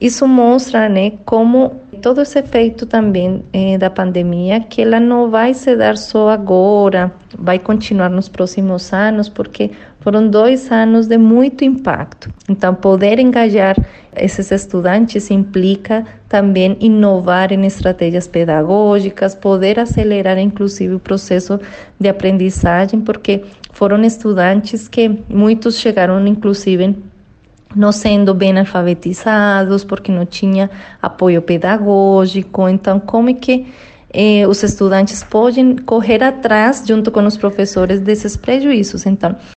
isso mostra, né, como todo esse efeito também da pandemia, que ela não vai se dar só agora, vai continuar nos próximos anos, porque foram 2 anos de muito impacto. Então, poder engajar esses estudantes implica também inovar em estratégias pedagógicas, poder acelerar, inclusive, o processo de aprendizagem, porque foram estudantes que muitos chegaram, inclusive, não sendo bem alfabetizados, porque não tinha apoio pedagógico. Então, como é que os estudantes podem correr atrás, junto com os professores, desses prejuízos? Então,